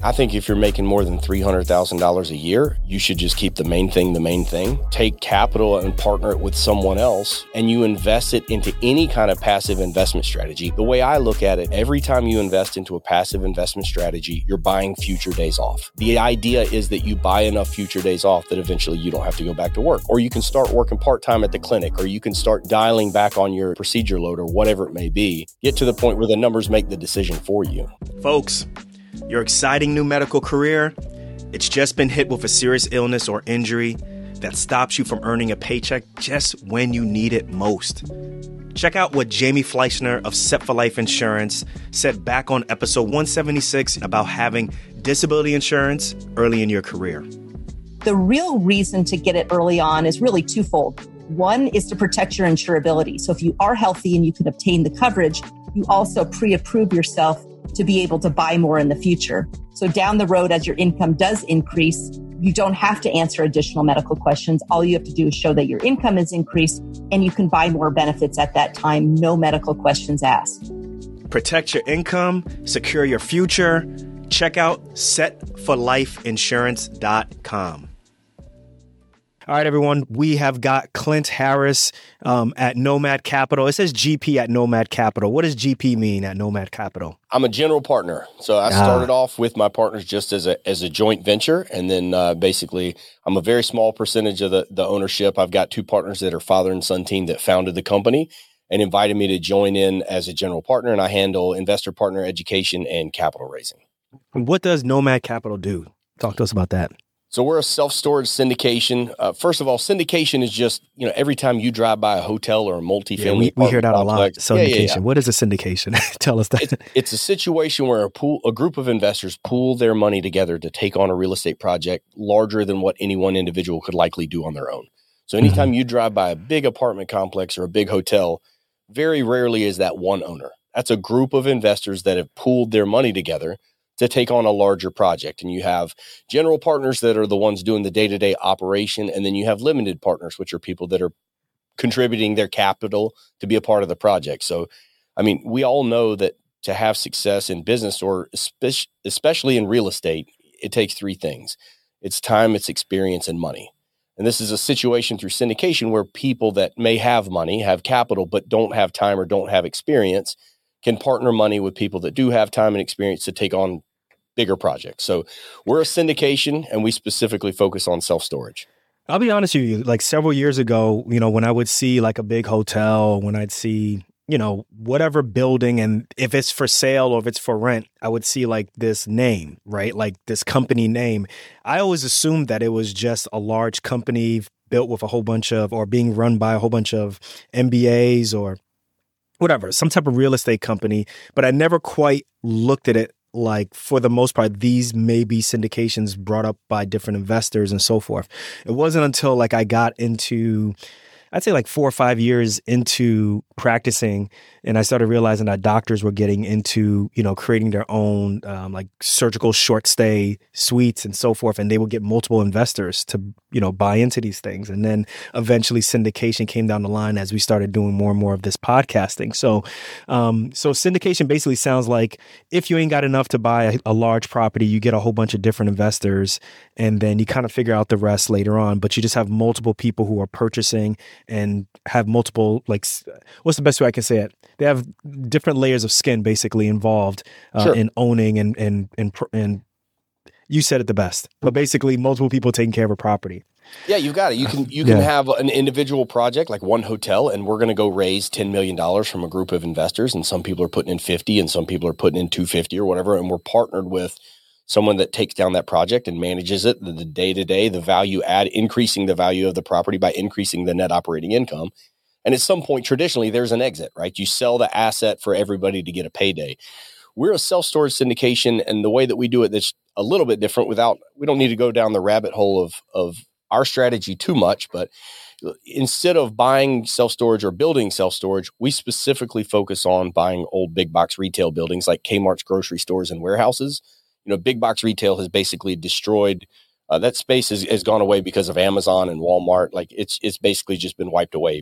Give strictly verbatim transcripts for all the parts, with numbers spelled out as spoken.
I think if you're making more than three hundred thousand dollars a year, you should just keep the main thing the main thing. Take capital and partner it with someone else, and you invest it into any kind of passive investment strategy. The way I look at it, every time you invest into a passive investment strategy, you're buying future days off. The idea is that you buy enough future days off that eventually you don't have to go back to work, or you can start working part-time at the clinic, or you can start dialing back on your procedure load or whatever it may be. Get to the point where the numbers make the decision for you. Folks, your exciting new medical career, it's just been hit with a serious illness or injury that stops you from earning a paycheck just when you need it most. Check out what Jamie Fleischner of Set for Life Insurance said back on episode one seventy-six about having disability insurance early in your career. The real reason to get it early on is really twofold. One is to protect your insurability. So if you are healthy and you can obtain the coverage, you also pre-approve yourself to be able to buy more in the future. So down the road, as your income does increase, you don't have to answer additional medical questions. All you have to do is show that your income is increased and you can buy more benefits at that time. No medical questions asked. Protect your income, secure your future. Check out set for life insurance dot com. All right, everyone, we have got Clint Harris um, at Nomad Capital. It says G P at Nomad Capital. What does G P mean at Nomad Capital? I'm a general partner. So I started ah. off with my partners just as a as a joint venture. And then uh, basically, I'm a very small percentage of the, the ownership. I've got two partners that are father and son team that founded the company and invited me to join in as a general partner. And I handle investor partner education and capital raising. What does Nomad Capital do? Talk to us about that. So we're a self-storage syndication. Uh, first of all, syndication is just, you know, every time you drive by a hotel or a multifamily yeah, we, we hear that complex, a lot. Syndication. Yeah, yeah, yeah. What is a syndication? Tell us that. It's, it's a situation where a pool, a group of investors pool their money together to take on a real estate project larger than what any one individual could likely do on their own. So anytime mm-hmm. you drive by a big apartment complex or a big hotel, very rarely is that one owner. That's a group of investors that have pooled their money together to take on a larger project. And you have general partners that are the ones doing the day-to-day operation. And then you have limited partners, which are people that are contributing their capital to be a part of the project. So, I mean, we all know that to have success in business or especially, especially in real estate, it takes three things. It's time, it's experience, and money. And this is a situation through syndication where people that may have money, have capital, but don't have time or don't have experience can partner money with people that do have time and experience to take on bigger projects. So we're a syndication and we specifically focus on self-storage. I'll be honest with you, like several years ago, you know, when I would see like a big hotel, when I'd see, you know, whatever building, and if it's for sale or if it's for rent, I would see like this name, right? Like this company name. I always assumed that it was just a large company built with a whole bunch of, or being run by a whole bunch of M B As or whatever, some type of real estate company, but I never quite looked at it like, for the most part, these may be syndications brought up by different investors and so forth. It wasn't until like I got into, I'd say like four or five years into practicing, and I started realizing that doctors were getting into, you know, creating their own um, like surgical short stay suites and so forth. And they would get multiple investors to, you know, buy into these things. And then eventually syndication came down the line as we started doing more and more of this podcasting. So, um, so syndication basically sounds like if you ain't got enough to buy a, a large property, you get a whole bunch of different investors and then you kind of figure out the rest later on, but you just have multiple people who are purchasing and have multiple, like, what's the best way I can say it? They have different layers of skin basically involved uh, sure. in owning and, and, and, and you said it the best, but basically multiple people taking care of a property. Yeah, you've got it. You can, you can yeah. have an individual project like one hotel, and we're going to go raise ten million dollars from a group of investors. And some people are putting in fifty and some people are putting in two hundred fifty or whatever. And we're partnered with someone that takes down that project and manages it, the, the day-to-day, the value add, increasing the value of the property by increasing the net operating income. And at some point, traditionally, there's an exit, right? You sell the asset for everybody to get a payday. We're a self-storage syndication, and the way that we do it, that's a little bit different without, we don't need to go down the rabbit hole of, of our strategy too much, but instead of buying self-storage or building self-storage, we specifically focus on buying old big box retail buildings like Kmart's grocery stores and warehouses. You know, big box retail has basically destroyed Uh, that space has, has gone away because of Amazon and Walmart. Like it's it's basically just been wiped away. But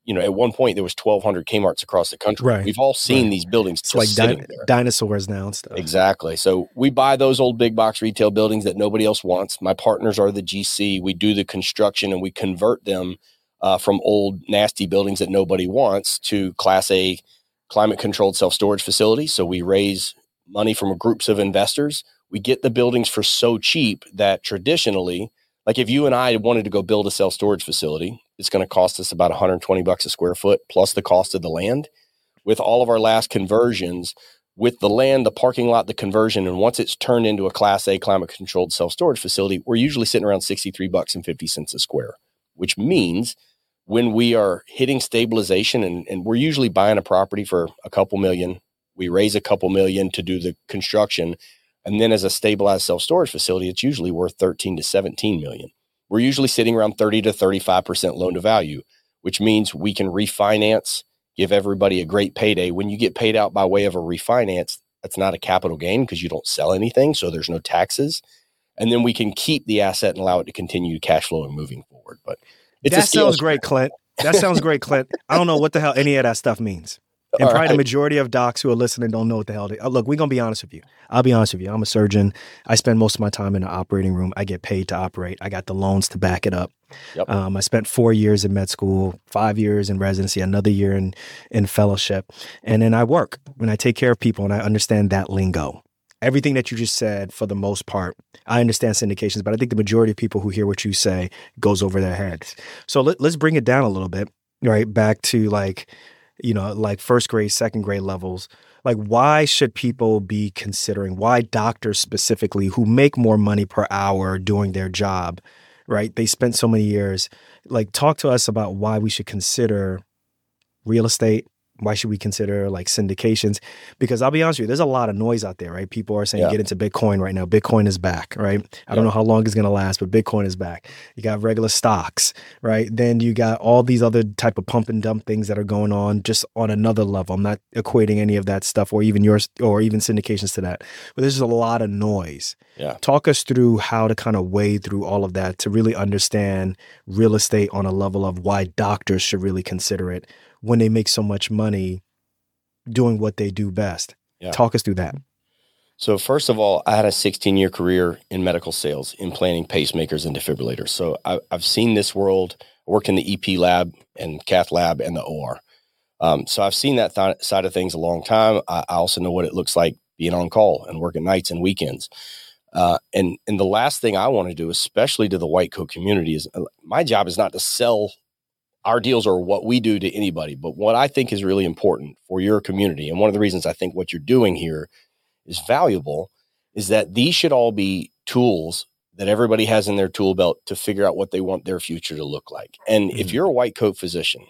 you know, at one point there was twelve hundred Kmart's across the country. Right. We've all seen right. these buildings It's just like sitting di- there. dinosaurs now and stuff. Exactly. So we buy those old big box retail buildings that nobody else wants. My partners are the G C. We do the construction and we convert them uh, from old nasty buildings that nobody wants to Class A climate controlled self-storage facilities. So we raise money from groups of investors. We get the buildings for so cheap that traditionally, like if you and I wanted to go build a self-storage facility, it's going to cost us about one hundred twenty bucks a square foot plus the cost of the land. With all of our last conversions, with the land, the parking lot, the conversion, and once it's turned into a Class A climate-controlled self-storage facility, we're usually sitting around sixty-three bucks and fifty cents a square, which means when we are hitting stabilization, and, and we're usually buying a property for a couple million, we raise a couple million to do the construction, and then as a stabilized self-storage facility, it's usually worth thirteen to seventeen million. We're usually sitting around thirty to thirty-five percent loan to value, which means we can refinance, give everybody a great payday. When you get paid out by way of a refinance, that's not a capital gain because you don't sell anything, so there's no taxes. And then we can keep the asset and allow it to continue cash flow and moving forward. But it's that sounds great, Clint. That sounds great, Clint. I don't know what the hell any of that stuff means. And All probably right. the majority of docs who are listening don't know what the hell they... Uh, look, we're going to be honest with you. I'll be honest with you. I'm a surgeon. I spend most of my time in the operating room. I get paid to operate. I got the loans to back it up. Yep. Um, I spent four years in med school, five years in residency, another year in, in fellowship. And then I work and I take care of people and I understand that lingo. Everything that you just said, for the most part, I understand syndications, but I think the majority of people who hear what you say goes over their heads. So let, let's bring it down a little bit, right? Back to like, you know, like first grade, second grade levels. Like, why should people be considering, why doctors specifically who make more money per hour doing their job, right? They spent so many years. Like, talk to us about why we should consider real estate. Why should we consider like syndications? Because I'll be honest with you, there's a lot of noise out there, right? People are saying Yeah. get into Bitcoin right now. Bitcoin is back, right? I don't Yeah. know how long it's going to last, but Bitcoin is back. You got regular stocks, right? Then you got all these other type of pump and dump things that are going on just on another level. I'm not equating any of that stuff or even yours or even syndications to that, but there's just a lot of noise. Yeah. Talk us through how to kind of wade through all of that to really understand real estate on a level of why doctors should really consider it when they make so much money doing what they do best. Yeah. Talk us through that. So first of all, I had a sixteen-year career in medical sales, implanting pacemakers and defibrillators. So I, I've seen this world. I worked in the E P lab and cath lab and the O R. Um, so I've seen that th- side of things a long time. I, I also know what it looks like being on call and working nights and weekends. Uh, and and the last thing I want to do, especially to the white coat community, is uh, my job is not to sell our deals or what we do to anybody, but what I think is really important for your community. And one of the reasons I think what you're doing here is valuable is that these should all be tools that everybody has in their tool belt to figure out what they want their future to look like. And mm-hmm. if you're a white coat physician,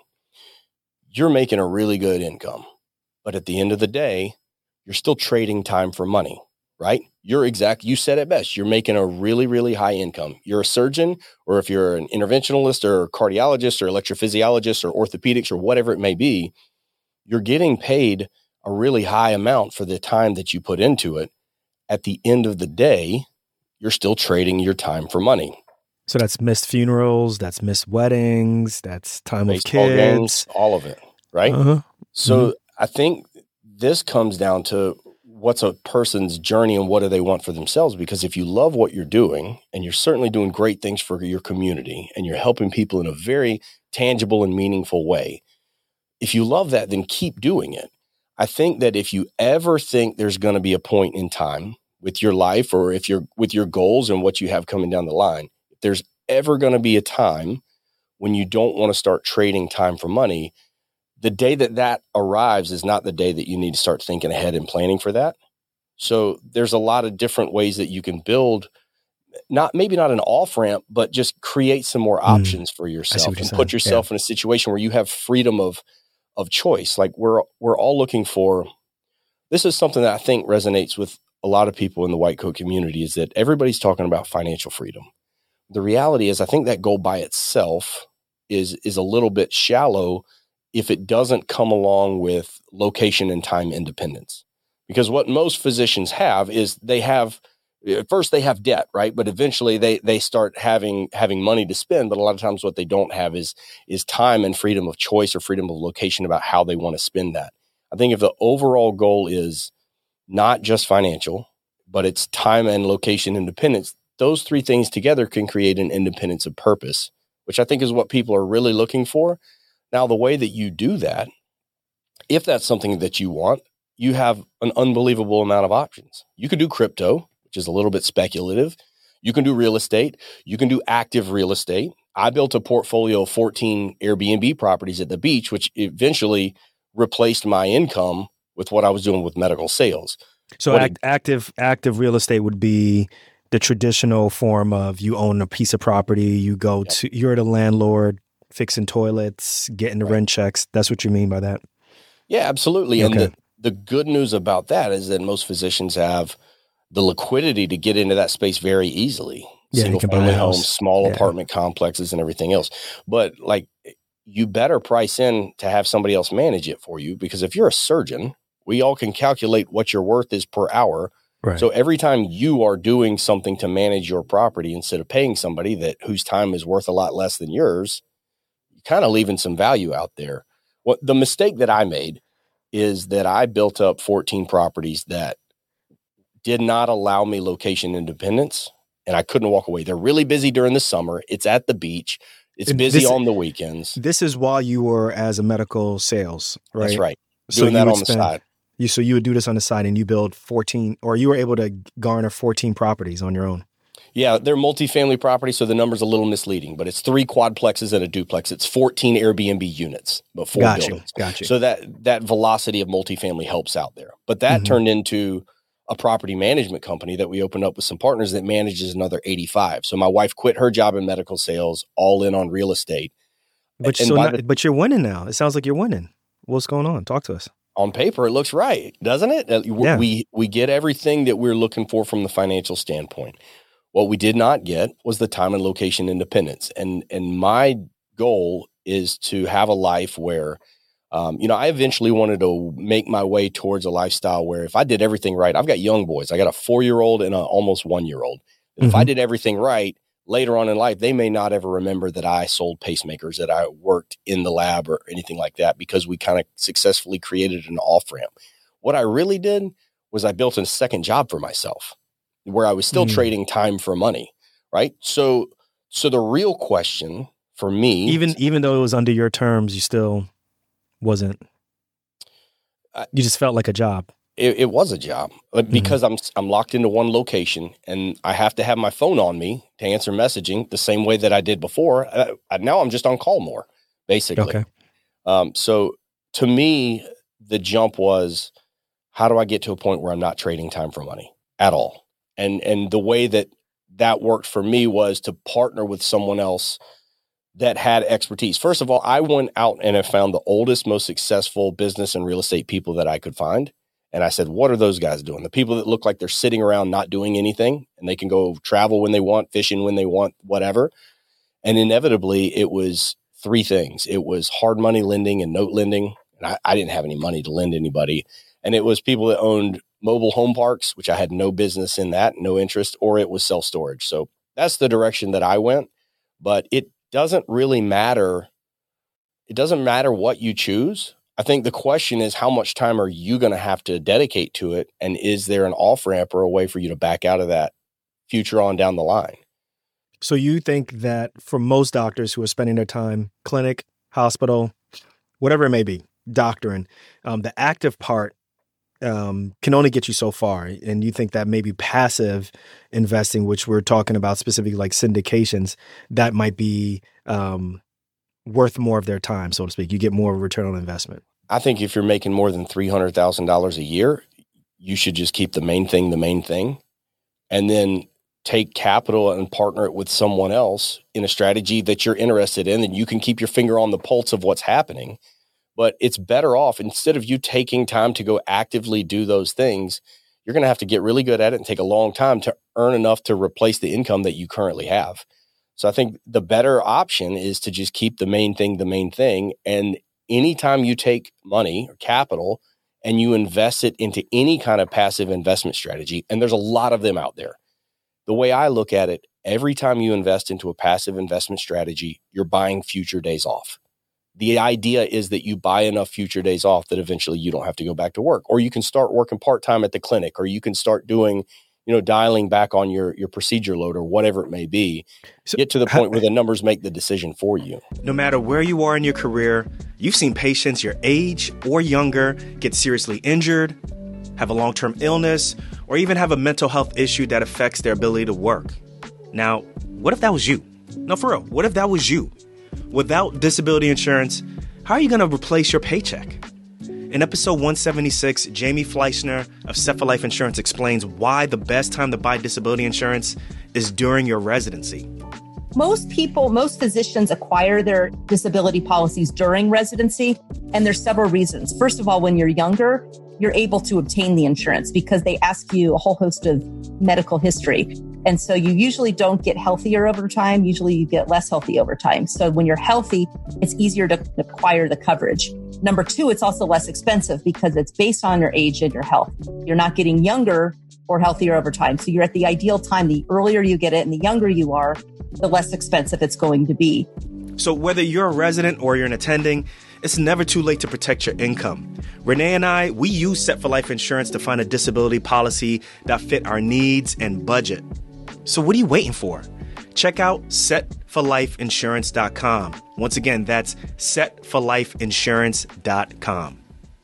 you're making a really good income, but at the end of the day, you're still trading time for money, right? You're exact. You said it best. You're making a really, really high income. You're a surgeon, or if you're an interventionalist or cardiologist or electrophysiologist or orthopedics or whatever it may be, you're getting paid a really high amount for the time that you put into it. At the end of the day, you're still trading your time for money. So that's missed funerals, that's missed weddings, that's time Baseball with kids, games, all of it, right? Uh-huh. So Mhm. I think this comes down to what's a person's journey and what do they want for themselves? Because if you love what you're doing and you're certainly doing great things for your community and you're helping people in a very tangible and meaningful way, if you love that, then keep doing it. I think that if you ever think there's going to be a point in time with your life or if you're with your goals and what you have coming down the line, if there's ever going to be a time when you don't want to start trading time for money, the day that that arrives is not the day that you need to start thinking ahead and planning for that. So there's a lot of different ways that you can build, not maybe not an off ramp, but just create some more options mm, for yourself and put yourself yeah. in a situation where you have freedom of of choice. Like we're we're all looking for. This is something that I think resonates with a lot of people in the white coat community is that everybody's talking about financial freedom. The reality is, I think that goal by itself is is a little bit shallow if it doesn't come along with location and time independence. Because what most physicians have is they have At first they have debt, right? But eventually they they start having having money to spend. But a lot of times what they don't have is is time and freedom of choice or freedom of location about how they want to spend that. I think if the overall goal is not just financial, but it's time and location independence, those three things together can create an independence of purpose, which I think is what people are really looking for. Now, the way that you do that, if that's something that you want, you have an unbelievable amount of options. You can do crypto, which is a little bit speculative. You can do real estate. You can do active real estate. I built a portfolio of fourteen Airbnb properties at the beach, which eventually replaced my income with what I was doing with medical sales. So act, it, active active real estate would be the traditional form of you own a piece of property, you go yep. to, you're the landlord, fixing toilets, getting the right. rent checks. That's what you mean by that? Yeah, absolutely. Okay. And the, the good news about that is that most physicians have the liquidity to get into that space very easily. Yeah, Single family homes, small yeah. apartment complexes, and everything else. But like, you better price in to have somebody else manage it for you, because if you're a surgeon, we all can calculate what your worth is per hour. Right. So every time you are doing something to manage your property, instead of paying somebody that whose time is worth a lot less than yours, you're kind of leaving some value out there. What the mistake that I made is that I built up fourteen properties that did not allow me location independence, and I couldn't walk away. They're really busy during the summer. It's at the beach. It's busy this, on the weekends. This is while you were as a medical sales, right? That's right. So Doing that on spend, the side. You so you would do this on the side, and you build fourteen, or you were able to garner fourteen properties on your own. Yeah, they're multifamily properties, so the number's a little misleading, but it's three quadplexes and a duplex. It's fourteen Airbnb units, but four got buildings. You, got you. So that that velocity of multifamily helps out there. But that mm-hmm. turned into a property management company that we opened up with some partners that manages another eighty-five. So my wife quit her job in medical sales, all in on real estate. But so not, the, but you're winning now. It sounds like you're winning. What's going on? Talk to us. On paper, it looks right, doesn't it? Yeah. We we get everything that we're looking for from the financial standpoint. What we did not get was the time and location independence. And and my goal is to have a life where, um, you know, I eventually wanted to make my way towards a lifestyle where if I did everything right, I've got young boys. I got a four-year-old and an almost one-year-old. Mm-hmm. If I did everything right, later on in life, they may not ever remember that I sold pacemakers, that I worked in the lab or anything like that, because we kind of successfully created an off-ramp. What I really did was I built a second job for myself, where I was still mm. trading time for money, right? So, so the real question for me, even even though it was under your terms, you still wasn't. Uh, you just felt like a job. It, it was a job, but because mm. I'm I'm locked into one location, and I have to have my phone on me to answer messaging the same way that I did before. I, I, now I'm just on call more, basically. Okay. Um, so to me, the jump was, how do I get to a point where I'm not trading time for money at all? And and the way that that worked for me was to partner with someone else that had expertise. First of all, I went out and I found the oldest, most successful business and real estate people that I could find. And I said, what are those guys doing? The people that look like they're sitting around not doing anything, and they can go travel when they want, fishing when they want, whatever. And inevitably, it was three things. It was hard money lending and note lending. And I, I didn't have any money to lend anybody. And it was people that owned mobile home parks, which I had no business in that, no interest, or it was self-storage. So that's the direction that I went. But it doesn't really matter. It doesn't matter what you choose. I think the question is, how much time are you going to have to dedicate to it? And is there an off-ramp or a way for you to back out of that future on down the line? So you think that for most doctors who are spending their time clinic, hospital, whatever it may be, doctoring, um, the active part um, can only get you so far. And you think that maybe passive investing, which we're talking about specifically like syndications, that might be um, worth more of their time, so to speak. You get more return on investment. I think if you're making more than three hundred thousand dollars a year, you should just keep the main thing the main thing, and then take capital and partner it with someone else in a strategy that you're interested in, and you can keep your finger on the pulse of what's happening. But it's better off, instead of you taking time to go actively do those things, you're going to have to get really good at it and take a long time to earn enough to replace the income that you currently have. So I think the better option is to just keep the main thing the main thing. And anytime you take money or capital and you invest it into any kind of passive investment strategy, and there's a lot of them out there. The way I look at it, every time you invest into a passive investment strategy, you're buying future days off. The idea is that you buy enough future days off that eventually you don't have to go back to work, or you can start working part-time at the clinic, or you can start doing, you know, dialing back on your, your procedure load or whatever it may be, so, get to the point where the numbers make the decision for you. No matter where you are in your career, you've seen patients your age or younger get seriously injured, have a long-term illness, or even have a mental health issue that affects their ability to work. Now, what if that was you? No, for real, what if that was you? Without disability insurance, how are you going to replace your paycheck? In episode one seventy-six, Jamie Fleischner of Set for Life Insurance explains why the best time to buy disability insurance is during your residency. Most people, most physicians acquire their disability policies during residency, and there's several reasons. First of all, when you're younger, you're able to obtain the insurance because they ask you a whole host of medical history. And so you usually don't get healthier over time. Usually you get less healthy over time. So when you're healthy, it's easier to acquire the coverage. Number two, it's also less expensive because it's based on your age and your health. You're not getting younger or healthier over time. So you're at the ideal time. The earlier you get it and the younger you are, the less expensive it's going to be. So whether you're a resident or you're an attending, it's never too late to protect your income. Renee and I, we use Set for Life Insurance to find a disability policy that fit our needs and budget. So what are you waiting for? Check out set for life insurance dot com. Once again, that's set for life insurance dot com.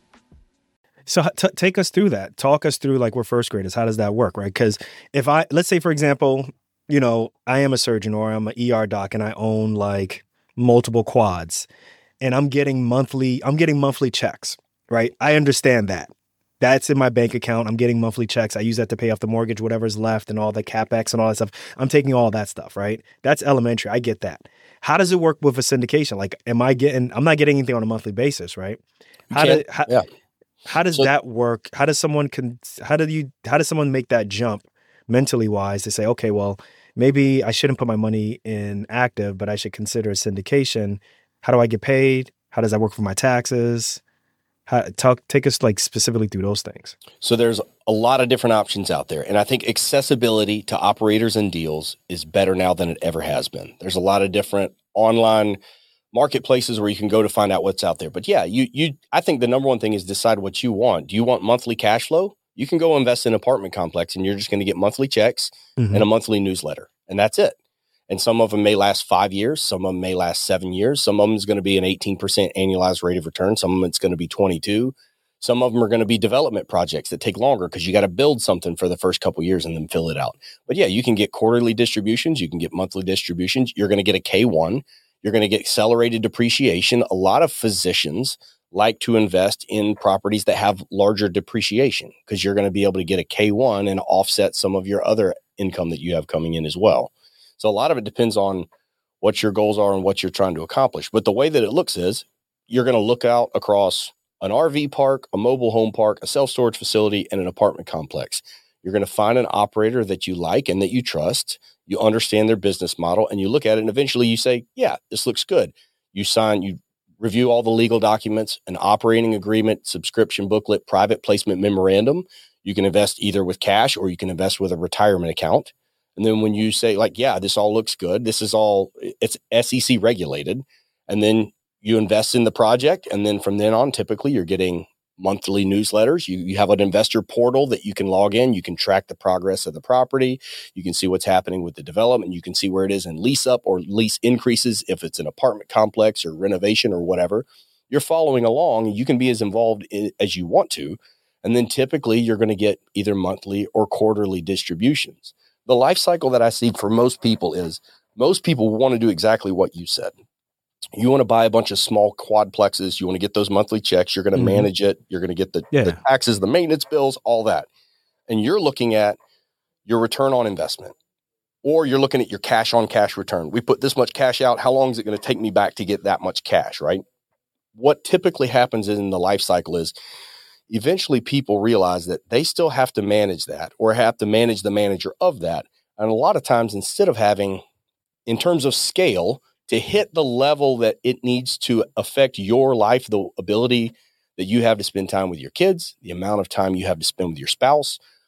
So t- take us through that. Talk us through, like, we're first graders. How does that work, right? Because if I, let's say, for example, you know, I am a surgeon or I'm an E R doc and I own like multiple quads and I'm getting monthly, I'm getting monthly checks, right? I understand that. That's in my bank account. I'm getting monthly checks. I use that to pay off the mortgage, whatever's left and all the CapEx and all that stuff. I'm taking all that stuff, right? That's elementary. I get that. How does it work with a syndication? Like, am I getting, I'm not getting anything on a monthly basis, right? How, do, how, yeah. how does so, that work? How does someone, can, how do you, how does someone make that jump mentally wise to say, okay, well, maybe I shouldn't put my money in active, but I should consider a syndication. How do I get paid? How does that work for my taxes? How, talk, take us like specifically through those things. So there's a lot of different options out there. And I think accessibility to operators and deals is better now than it ever has been. There's a lot of different online marketplaces where you can go to find out what's out there. But yeah, you, you, I think the number one thing is decide what you want. Do you want monthly cash flow? You can go invest in an apartment complex and you're just going to get monthly checks mm-hmm. and a monthly newsletter. And that's it. And some of them may last five years. Some of them may last seven years. Some of them is going to be an eighteen percent annualized rate of return. Some of them it's going to be twenty-two. Some of them are going to be development projects that take longer because you got to build something for the first couple of years and then fill it out. But yeah, you can get quarterly distributions. You can get monthly distributions. You're going to get a K one. You're going to get accelerated depreciation. A lot of physicians like to invest in properties that have larger depreciation because you're going to be able to get a K one and offset some of your other income that you have coming in as well. So a lot of it depends on what your goals are and what you're trying to accomplish. But the way that it looks is you're going to look out across an R V park, a mobile home park, a self-storage facility, and an apartment complex. You're going to find an operator that you like and that you trust. You understand their business model and you look at it and eventually you say, yeah, this looks good. You sign, you review all the legal documents, an operating agreement, subscription booklet, private placement memorandum. You can invest either with cash or you can invest with a retirement account. And then when you say like, yeah, this all looks good, this is all, it's S E C regulated. And then you invest in the project. And then from then on, typically you're getting monthly newsletters. You, you have an investor portal that you can log in. You can track the progress of the property. You can see what's happening with the development. You can see where it is in lease up or lease increases. If it's an apartment complex or renovation or whatever, you're following along. You can be as involved in, as you want to. And then typically you're going to get either monthly or quarterly distributions. The life cycle that I see for most people is most people want to do exactly what you said. You want to buy a bunch of small quadplexes. You want to get those monthly checks. You're going to mm-hmm. manage it. You're going to get the, yeah. the taxes, the maintenance bills, all that. And you're looking at your return on investment, or you're looking at your cash on cash return. We put this much cash out. How long is it going to take me back to get that much cash, right? What typically happens in the life cycle is eventually people realize that they still have to manage that or have to manage the manager of that. And a lot of times, instead of having, in terms of scale, to hit the level that it needs to affect your life, the ability that you have to spend time with your kids, the amount of time you have to spend with your spouse,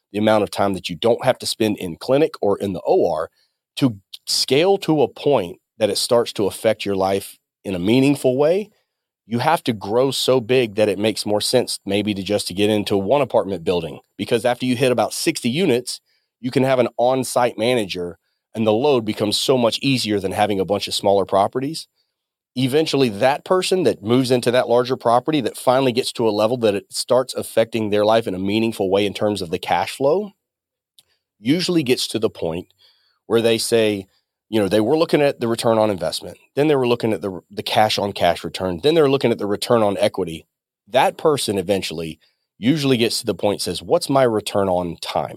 the amount of time that you don't have to spend in clinic or in the O R to scale to a point that it starts to affect your life in a meaningful way. You have to grow so big that it makes more sense maybe to just to get into one apartment building, because after you hit about sixty units, you can have an on-site manager and the load becomes so much easier than having a bunch of smaller properties. Eventually that person that moves into that larger property that finally gets to a level that it starts affecting their life in a meaningful way in terms of the cash flow usually gets to the point where they say, you know, they were looking at the return on investment. Then they were looking at the the cash on cash return. Then they were looking at the return on equity. That person eventually usually gets to the point, says, what's my return on time?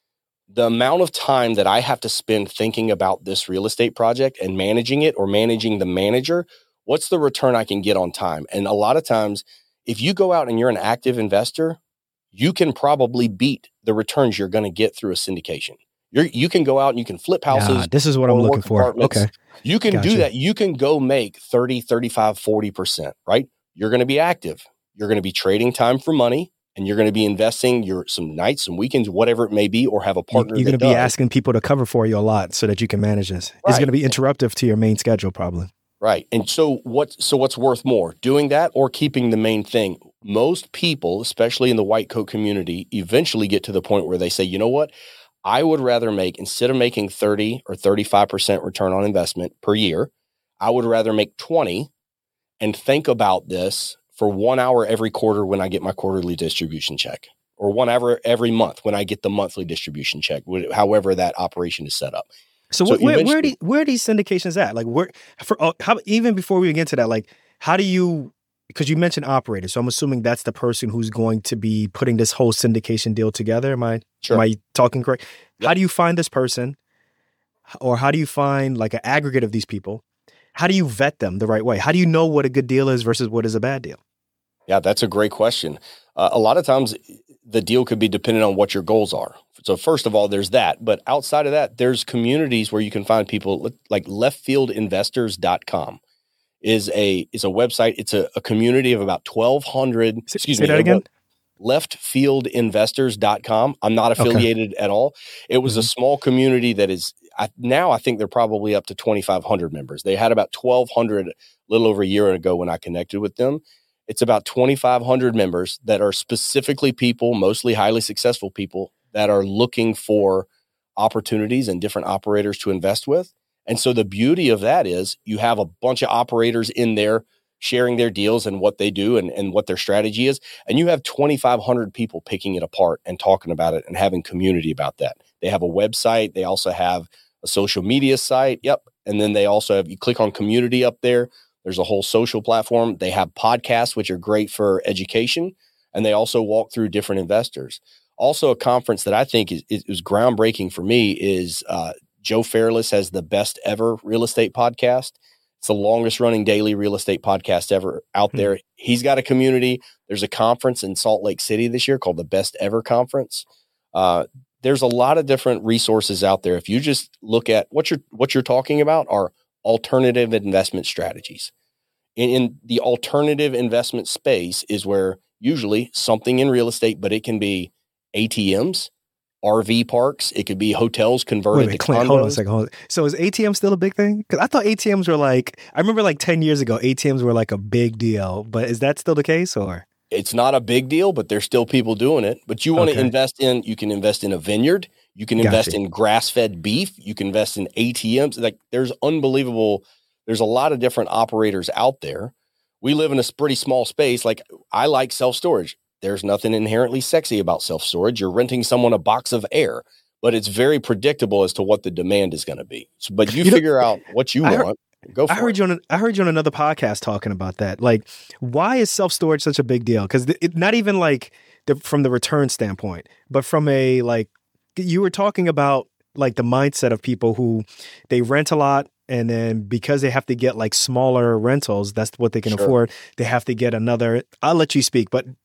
The amount of time that I have to spend thinking about this real estate project and managing it or managing the manager, what's the return I can get on time? And a lot of times, if you go out and you're an active investor, you can probably beat the returns you're going to get through a syndication. You're, you can go out and you can flip houses. Yeah, this is what I'm looking for. Okay. You can Gotcha. do that. You can go make thirty, thirty-five, forty percent, right? You're going to be active. You're going to be trading time for money, and you're going to be investing your some nights, some weekends, whatever it may be, or have a partner. You're going to that be does. asking people to cover for you a lot so that you can manage this. Right. It's going to be interruptive to your main schedule, probably. Right. And so what, so what's worth more, doing that or keeping the main thing? Most people, especially in the white coat community, eventually get to the point where they say, you know what? I would rather make, instead of making thirty or thirty-five percent return on investment per year, I would rather make twenty and think about this for one hour every quarter when I get my quarterly distribution check, or one hour every month when I get the monthly distribution check, however that operation is set up. So, So wh- where where are, eventually- these, where are these syndications at? Like, where for uh, how, even before we get to that, like, how do you? Because you mentioned operators, so I'm assuming that's the person who's going to be putting this whole syndication deal together. Am I Sure. am I talking correct? Yep. How do you find this person, or how do you find like an aggregate of these people? How do you vet them the right way? How do you know what a good deal is versus what is a bad deal? Yeah, that's a great question. Uh, a lot of times the deal could be dependent on what your goals are. So first of all, there's that. But outside of that, there's communities where you can find people like left field investors dot com is a is a website. It's a, a community of about twelve hundred. Excuse Say me. that again? left field investors dot com. I'm not affiliated okay. at all. It was mm-hmm. a small community that is I, now I think they're probably up to twenty-five hundred members. They had about twelve hundred a little over a year ago when I connected with them. It's about twenty-five hundred members that are specifically people, mostly highly successful people that are looking for opportunities and different operators to invest with. And so the beauty of that is you have a bunch of operators in there sharing their deals and what they do and, and what their strategy is. And you have twenty-five hundred people picking it apart and talking about it and having community about that. They have a website. They also have a social media site. Yep. And then they also have, you click on community up there. There's a whole social platform. They have podcasts, which are great for education. And they also walk through different investors. Also, a conference that I think is, is, is groundbreaking for me is uh, Joe Fairless has the Best Ever Real Estate Podcast. It's the longest running daily real estate podcast ever out there. Mm-hmm. He's got a community. There's a conference in Salt Lake City this year called the Best Ever Conference. Uh, there's a lot of different resources out there. If you just look at what you're what you're talking about are alternative investment strategies. In, in the alternative investment space is where usually something in real estate, but it can be A T Ms, R V parks. It could be hotels converted wait, wait, to Clint, condos. Hold on a second. Hold on. So is A T M still a big thing? Because I thought A T Ms were like, I remember like ten years ago, A T Ms were like a big deal. But is that still the case or? It's not a big deal, but there's still people doing it. But you want to Okay. invest in, you can invest in a vineyard. You can invest Gotcha. in grass-fed beef. You can invest in A T Ms. Like there's unbelievable, there's a lot of different operators out there. We live in a pretty small space. Like I like self-storage. There's nothing inherently sexy about self-storage. You're renting someone a box of air, but it's very predictable as to what the demand is going to be. So, but you, You know, figure out what you I heard- want. Go for I heard it. you on. I heard you on another podcast talking about that. Like, why is self storage such a big deal? Because it not even like the, from the return standpoint, but from a like you were talking about like the mindset of people who they rent a lot, and then because they have to get like smaller rentals, that's what they can Sure. afford. They have to get another. I'll let you speak, but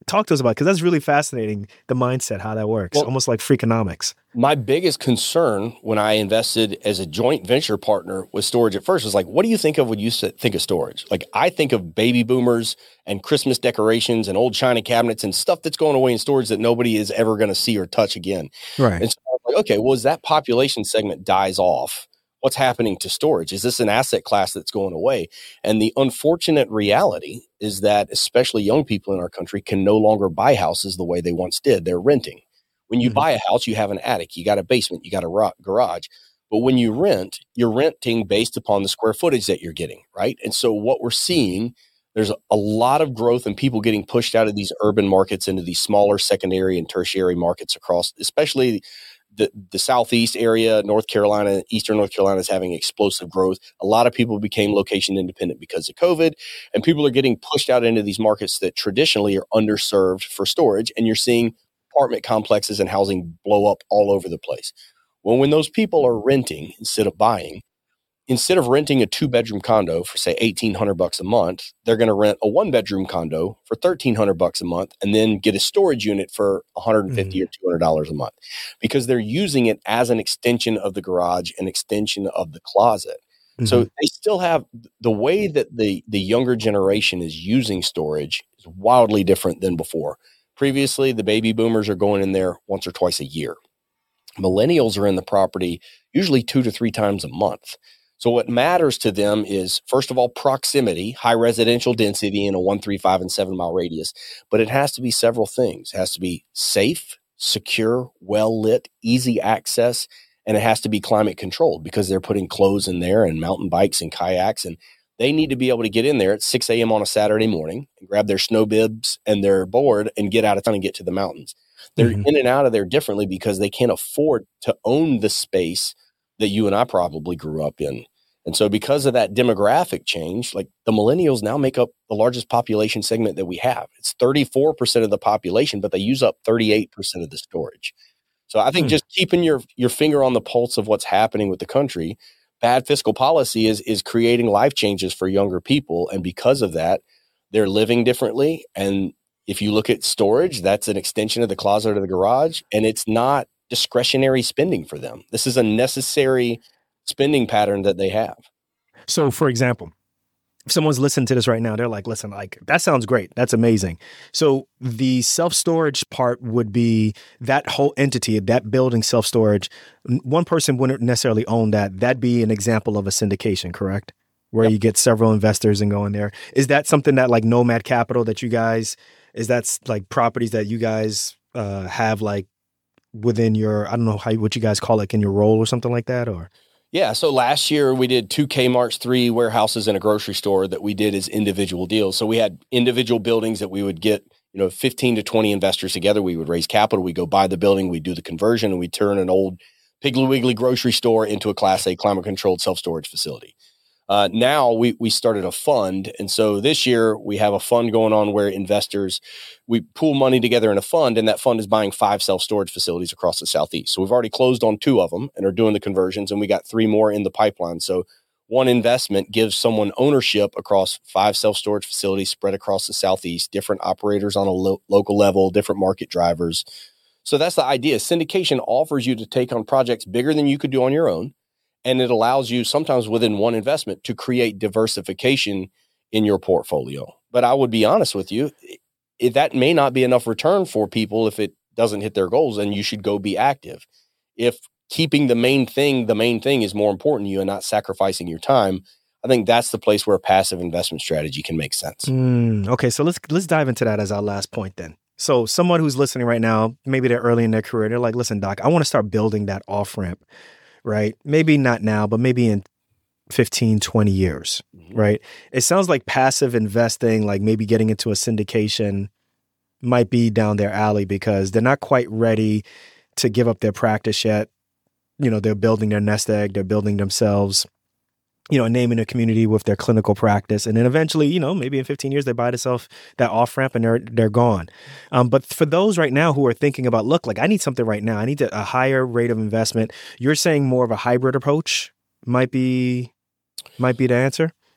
talk to us about it, because that's really fascinating, the mindset, how that works, well, almost like Freakonomics. My biggest concern when I invested as a joint venture partner with storage at first was like, what do you think of when you think of storage? Like, I think of baby boomers and Christmas decorations and old china cabinets and stuff that's going away in storage that nobody is ever going to see or touch again. Right. And so I was like, okay, well, as that population segment dies off, what's happening to storage? Is this an asset class that's going away? And the unfortunate reality is that especially young people in our country can no longer buy houses the way they once did. They're renting. When you mm-hmm. buy a house, you have an attic, you got a basement, you got a ro- garage. But when you rent, you're renting based upon the square footage that you're getting, right? And so what we're seeing, there's a lot of growth and people getting pushed out of these urban markets into these smaller secondary and tertiary markets across, especially The, the Southeast area, North Carolina, Eastern North Carolina is having explosive growth. A lot of people became location independent because of COVID, and people are getting pushed out into these markets that traditionally are underserved for storage. And you're seeing apartment complexes and housing blow up all over the place. Well, when those people are renting instead of buying, instead of renting a two bedroom condo for say eighteen hundred bucks a month, they're going to rent a one bedroom condo for thirteen hundred bucks a month and then get a storage unit for one hundred fifty mm. or two hundred dollars a month, because they're using it as an extension of the garage, an extension of the closet. Mm-hmm. So they still have the way that the, the younger generation is using storage is wildly different than before. Previously, the baby boomers are going in there once or twice a year. Millennials are in the property usually two to three times a month. So what matters to them is, first of all, proximity, high residential density in a one, three, five, and seven mile radius. But it has to be several things. It has to be safe, secure, well lit, easy access, and it has to be climate controlled, because they're putting clothes in there and mountain bikes and kayaks, and they need to be able to get in there at six a.m. on a Saturday morning and grab their snow bibs and their board and get out of town and get to the mountains. They're mm-hmm. in and out of there differently because they can't afford to own the space that you and I probably grew up in. And so because of that demographic change, like the millennials now make up the largest population segment that we have. It's thirty-four percent of the population, but they use up thirty-eight percent of the storage. So I think mm. just keeping your, your finger on the pulse of what's happening with the country, bad fiscal policy is, is creating life changes for younger people. And because of that, they're living differently. And if you look at storage, that's an extension of the closet or the garage, and it's not discretionary spending for them. This is a necessary spending pattern that they have. So, for example, if someone's listening to this right now, they're like, listen, like, that sounds great. That's amazing. So the self-storage part would be that whole entity, that building self-storage. One person wouldn't necessarily own that. That'd be an example of a syndication, correct? Where yep. you get several investors and go in there. Is that something that like Nomad Capital that you guys, is that like properties that you guys uh, have like within your, I don't know how what you guys call it, in your role or something like that, or? Yeah. So last year we did two Kmart's, three warehouses, and a grocery store that we did as individual deals. So we had individual buildings that we would get, you know, fifteen to twenty investors together. We would raise capital. We go buy the building, we do the conversion, and we turn an old Piggly Wiggly grocery store into a Class A climate controlled self-storage facility. Uh, now we, we started a fund. And so this year we have a fund going on where investors, we pool money together in a fund, and that fund is buying five self-storage facilities across the Southeast. So we've already closed on two of them and are doing the conversions, and we got three more in the pipeline. So one investment gives someone ownership across five self-storage facilities spread across the Southeast, different operators on a lo- local level, different market drivers. So that's the idea. Syndication offers you to take on projects bigger than you could do on your own. And it allows you sometimes within one investment to create diversification in your portfolio. But I would be honest with you, it, that may not be enough return for people if it doesn't hit their goals, and you should go be active. If keeping the main thing, the main thing is more important to you and not sacrificing your time, I think that's the place where a passive investment strategy can make sense. Mm, okay, so let's let's dive into that as our last point then. So someone who's listening right now, maybe they're early in their career, they're like, listen, Doc, I want to start building that off-ramp. Right? Maybe not now, but maybe in fifteen, twenty years, mm-hmm. right? It sounds like passive investing, like maybe getting into a syndication might be down their alley because they're not quite ready to give up their practice yet. You know, they're building their nest egg, they're building themselves, you know, naming a community with their clinical practice. And then eventually, you know, maybe in fifteen years, they buy themselves that off-ramp and they're they're gone. Um, but for those right now who are thinking about, look, like I need something right now. I need to, a higher rate of investment. You're saying more of a hybrid approach might be might be the answer?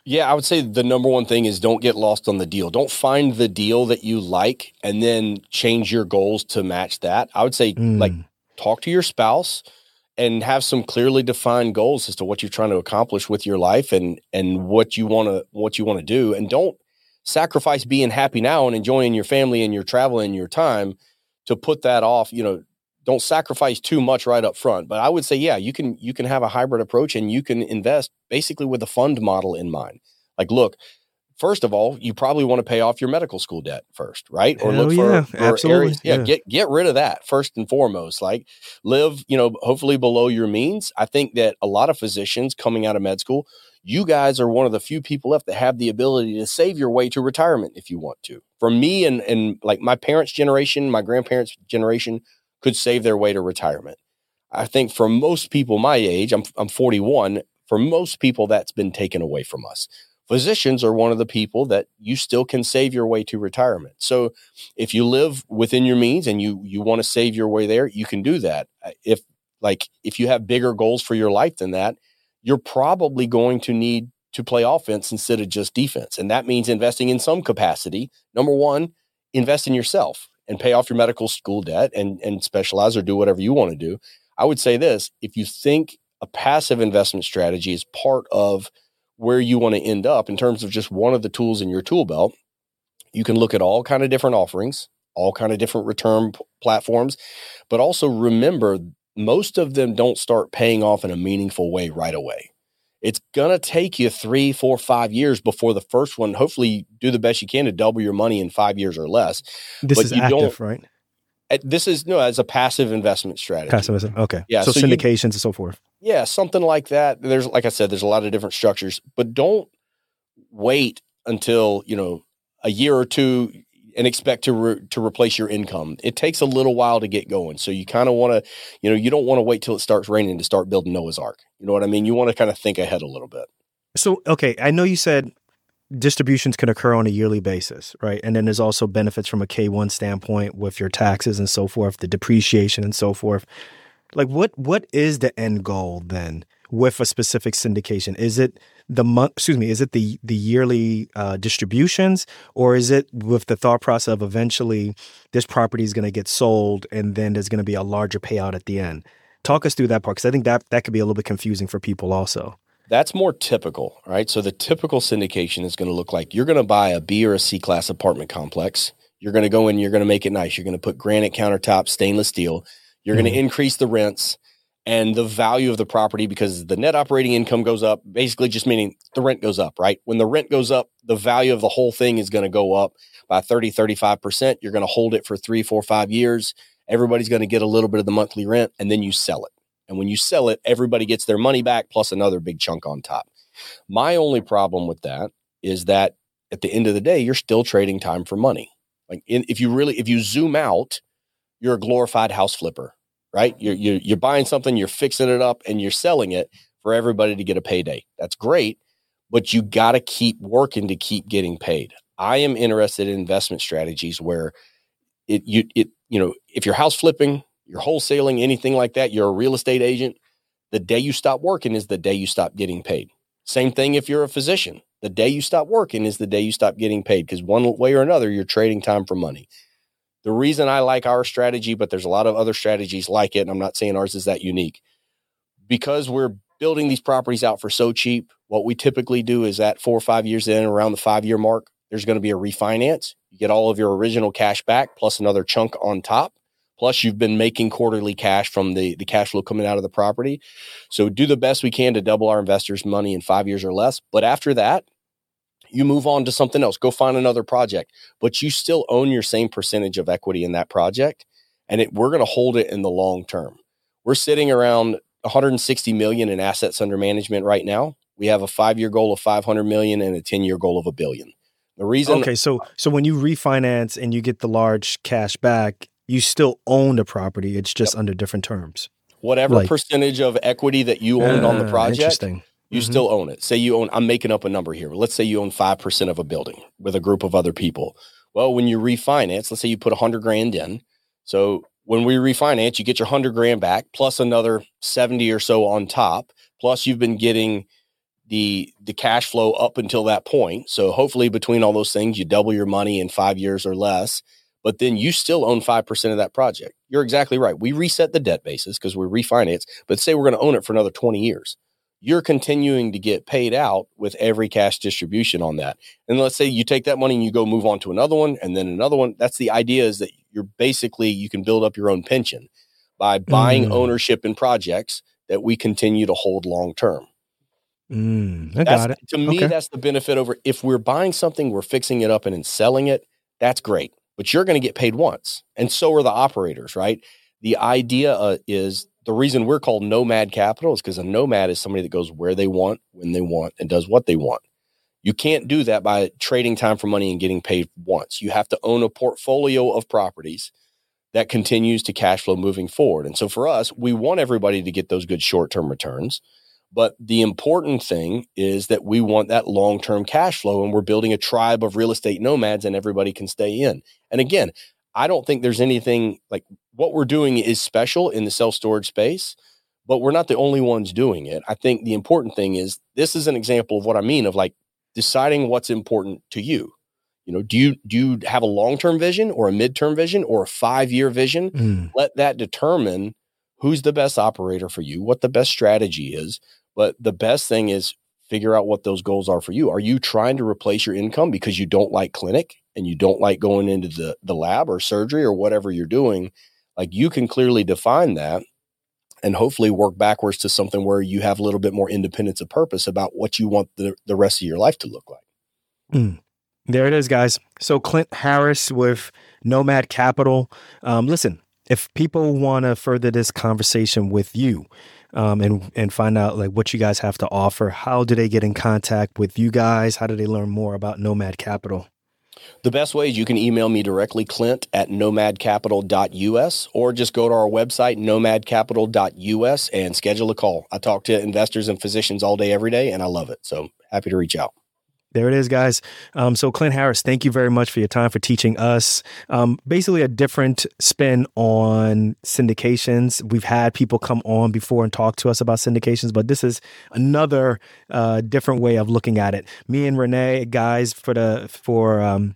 Yeah, I would say the number one thing is don't get lost on the deal. Don't find the deal that you like and then change your goals to match that. I would say mm. like talk to your spouse and have some clearly defined goals as to what you're trying to accomplish with your life and and what you want to what you want to do. And don't sacrifice being happy now and enjoying your family and your travel and your time to put that off. You know, don't sacrifice too much right up front. But I would say, yeah, you can you can have a hybrid approach and you can invest basically with a fund model in mind. Like, look, first of all, you probably want to pay off your medical school debt first, right? Or Hell look yeah, for, for absolutely. areas. Yeah, yeah, get get rid of that first and foremost. Like, live, you know, hopefully below your means. I think that a lot of physicians coming out of med school, you guys are one of the few people left that have the ability to save your way to retirement if you want to. For me and and like my parents' generation, my grandparents' generation could save their way to retirement. I think for most people my age, I'm I'm forty-one, for most people that's been taken away from us. Physicians are one of the people that you still can save your way to retirement. So if you live within your means and you you want to save your way there, you can do that. If like if you have bigger goals for your life than that, you're probably going to need to play offense instead of just defense. And that means investing in some capacity. Number one, invest in yourself and pay off your medical school debt and, and specialize or do whatever you want to do. I would say this, if you think a passive investment strategy is part of where you want to end up in terms of just one of the tools in your tool belt, you can look at all kind of different offerings, all kind of different return p- platforms, but also remember, most of them don't start paying off in a meaningful way right away. It's going to take you three, four, five years before the first one. Hopefully do the best you can to double your money in five years or less. This but is you active, right? This is no, as a passive investment strategy. Passive, okay. Yeah. So, so syndications you, and so forth. Yeah. Something like that. There's, like I said, there's a lot of different structures, but don't wait until, you know, a year or two and expect to re- to replace your income. It takes a little while to get going. So you kind of want to, you know, you don't want to wait till it starts raining to start building Noah's Ark. You know what I mean? You want to kind of think ahead a little bit. So, okay, I know you said distributions can occur on a yearly basis, right? And then there's also benefits from a K one standpoint with your taxes and so forth, the depreciation and so forth. Like what what is the end goal then with a specific syndication? Is it the month, excuse me, is it the the yearly uh, distributions, or is it with the thought process of eventually this property is going to get sold and then there's going to be a larger payout at the end? Talk us through that part, because I think that that could be a little bit confusing for people also. That's more typical, right? So the typical syndication is going to look like you're going to buy a B or a C class apartment complex. You're going to go in, you're going to make it nice. You're going to put granite countertops, stainless steel. You're mm-hmm. going to increase the rents and the value of the property because the net operating income goes up, basically just meaning the rent goes up, right? When the rent goes up, the value of the whole thing is going to go up by thirty, thirty-five percent. You're going to hold it for three, four, five years. Everybody's going to get a little bit of the monthly rent, and then you sell it. And when you sell it, everybody gets their money back plus another big chunk on top. My only problem with that is that at the end of the day, you're still trading time for money. Like in, if you really, if you zoom out, you're a glorified house flipper, right? You're, you're, you're buying something, you're fixing it up, and you're selling it for everybody to get a payday. That's great, but you got to keep working to keep getting paid. I am interested in investment strategies where it, you, it, you know, if you're house flipping, you're wholesaling, anything like that, you're a real estate agent, the day you stop working is the day you stop getting paid. Same thing if you're a physician. The day you stop working is the day you stop getting paid, because one way or another, you're trading time for money. The reason I like our strategy, but there's a lot of other strategies like it, and I'm not saying ours is that unique, because we're building these properties out for so cheap, what we typically do is at four or five years in, around the five-year mark, there's going to be a refinance. You get all of your original cash back plus another chunk on top. Plus, you've been making quarterly cash from the, the cash flow coming out of the property. So do the best we can to double our investors' money in five years or less. But after that, you move on to something else. Go find another project. But you still own your same percentage of equity in that project. And it, we're going to hold it in the long term. We're sitting around one hundred sixty million dollars in assets under management right now. We have a five-year goal of five hundred million dollars and a ten-year goal of a billion. The reason... Okay, so so when you refinance and you get the large cash back, you still own the property. It's just yep. under different terms. Whatever like, percentage of equity that you owned uh, on the project, you mm-hmm. still own it. Say you own, I'm making up a number here. Let's say you own five percent of a building with a group of other people. Well, when you refinance, let's say you put a hundred grand in. So when we refinance, you get your hundred grand back plus another seventy or so on top. Plus you've been getting the the cash flow up until that point. So hopefully between all those things, you double your money in five years or less, but then you still own five percent of that project. You're exactly right. We reset the debt basis because we refinance, but say we're going to own it for another twenty years. You're continuing to get paid out with every cash distribution on that. And let's say you take that money and you go move on to another one and then another one. That's the idea, is that you're basically, you can build up your own pension by buying mm. ownership in projects that we continue to hold long-term. Mm, I that's, got it. To me, okay. That's the benefit over if we're buying something, we're fixing it up and then selling it. That's great, but you're going to get paid once. And so are the operators, right? The idea uh, is, the reason we're called Nomad Capital is because a nomad is somebody that goes where they want, when they want, and does what they want. You can't do that by trading time for money and getting paid once. You have to own a portfolio of properties that continues to cash flow moving forward. And so for us, we want everybody to get those good short-term returns. But the important thing is that we want that long-term cash flow, and we're building a tribe of real estate nomads and everybody can stay in. And again, I don't think there's anything like what we're doing is special in the self-storage space, but we're not the only ones doing it. I think the important thing is this is an example of what I mean of like deciding what's important to you. You know, do you, do you have a long-term vision or a midterm vision or a five-year vision? Mm. Let that determine who's the best operator for you, what the best strategy is. But the best thing is figure out what those goals are for you. Are you trying to replace your income because you don't like clinic and you don't like going into the, the lab or surgery or whatever you're doing? Like, you can clearly define that and hopefully work backwards to something where you have a little bit more independence of purpose about what you want the, the rest of your life to look like. Mm. There it is, guys. So Clint Harris with Nomad Capital. Um, listen, if people want to further this conversation with you, Um, and and find out like what you guys have to offer, how do they get in contact with you guys? How do they learn more about Nomad Capital? The best way is you can email me directly, Clint at nomad capital dot U S, or just go to our website, nomad capital dot U S, and schedule a call. I talk to investors and physicians all day, every day, and I love it. So happy to reach out. There it is, guys. Um, so Clint Harris, thank you very much for your time, for teaching us um, basically a different spin on syndications. We've had people come on before and talk to us about syndications, but this is another uh, different way of looking at it. Me and Renee, guys, for the for um,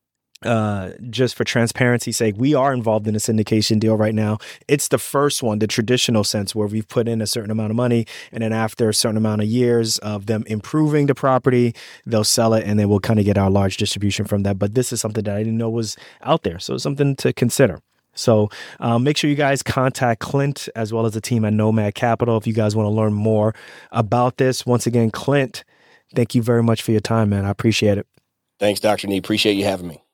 uh, just for transparency's sake, we are involved in a syndication deal right now. It's the first one, the traditional sense, where we've put in a certain amount of money, and then after a certain amount of years of them improving the property, they'll sell it, and then we'll kind of get our large distribution from that. But this is something that I didn't know was out there, so it's something to consider. So um, make sure you guys contact Clint as well as the team at Nomad Capital if you guys want to learn more about this. Once again, Clint, thank you very much for your time, man. I appreciate it. Thanks, Doctor Nee. Appreciate you having me.